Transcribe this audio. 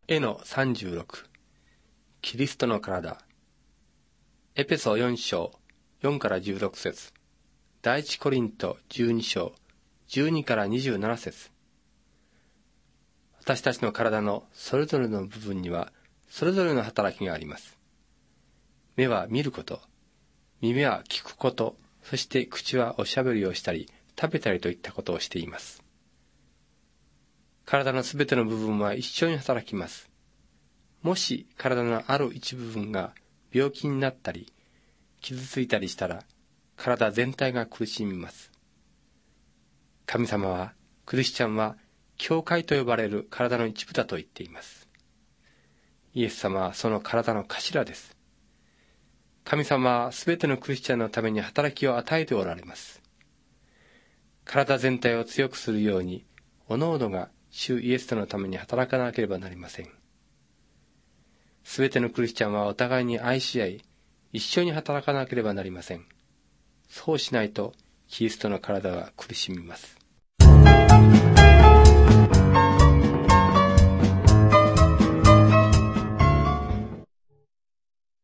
絵の36、キリストの体。エペソ4章4から16節、第一コリント12章12から27節。私たちの体のそれぞれの部分にはそれぞれの働きがあります。目は見ること、耳は聞くこと、そして口はおしゃべりをしたり食べたりといったことをしています。体のすべての部分は一緒に働きます。もし体のある一部分が病気になったり傷ついたりしたら、体全体が苦しみます。神様はクリスチャンは教会と呼ばれる体の一部だと言っています。イエス様はその体の頭です。神様はすべてのクリスチャンのために働きを与えておられます。体全体を強くするように、おのおのが主イエスとのために働かなければなりません。すべてのクリスチャンはお互いに愛し合い、一緒に働かなければなりません。そうしないと、キリストの体は苦しみます。